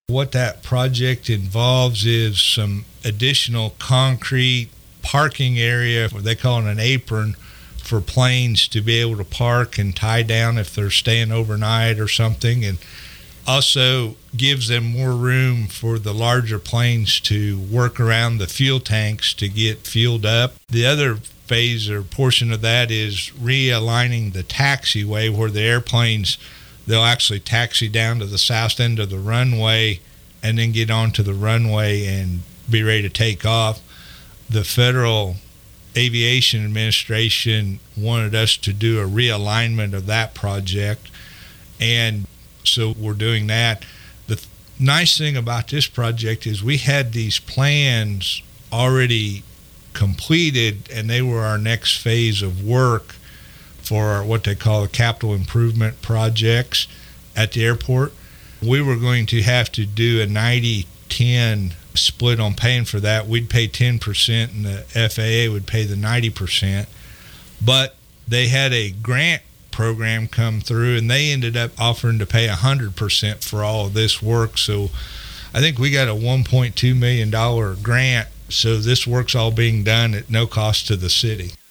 What that project involves is some additional concrete parking area, what they call it an apron, for planes to be able to park and tie down if they're staying overnight or something, and also gives them more room for the larger planes to work around the fuel tanks to get fueled up. The other phase or portion of that is realigning the taxiway where the airplanes, they'll actually taxi down to the south end of the runway and then get onto the runway and be ready to take off. The Federal Aviation Administration wanted us to do a realignment of that project, and so we're doing that. The nice thing about this project is we had these plans already completed, and they were our next phase of work for what they call the capital improvement projects at the airport. We were going to have to do a 90-10 split on paying for that. We'd pay 10% and the FAA would pay the 90%. But they had a grant program come through, and they ended up offering to pay 100% for all of this work. So I think we got a $1.2 million grant. So this work's all being done at no cost to the city.